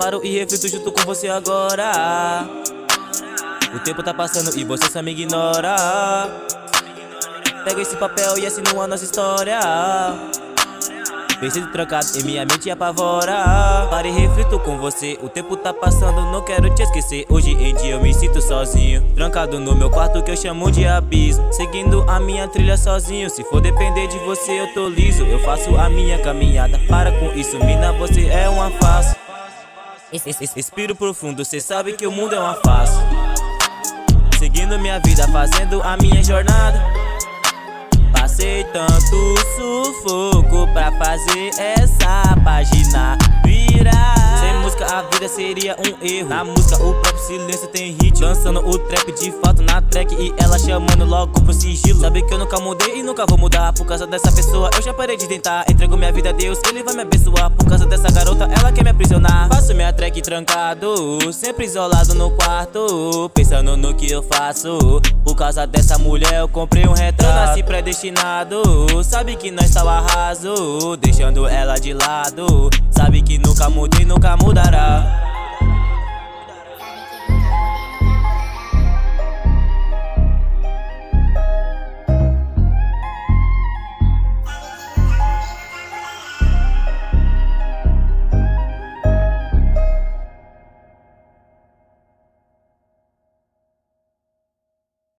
paro e reflito junto com você agora. O tempo tá passando e você só me ignora. Pego esse papel e assino a nossa história. Pensei trancado e minha mente apavora. Paro e reflito com você, o tempo tá passando, não quero te esquecer. Hoje em dia eu me sinto sozinho, trancado no meu quarto que eu chamo de abismo, seguindo a minha trilha sozinho. Se for depender de você eu tô liso, eu faço a minha caminhada. Para com isso, mina, você é uma farsa. Respiro profundo, cê sabe que o mundo é uma farsa. Seguindo minha vida, fazendo a minha jornada. Passei tanto sufoco pra fazer essa página virar. Sem música a vida seria um erro. Na música o próprio silêncio tem ritmo, dançando o trap de fato na track e ela chamando logo pro sigilo. Sabe que eu nunca mudei e nunca vou mudar. Por causa dessa pessoa eu já parei de tentar. Entrego minha vida a Deus, Ele vai me abençoar. Por causa dessa garota, ela quer me aprisionar. Faço minha track trancado, sempre isolado no quarto, pensando no que eu faço. Por causa dessa mulher eu comprei um retrato. Eu nasci predestinado, sabe que nós tá o arraso, deixando ela de lado. Sabe que nunca mudei, nunca mudará.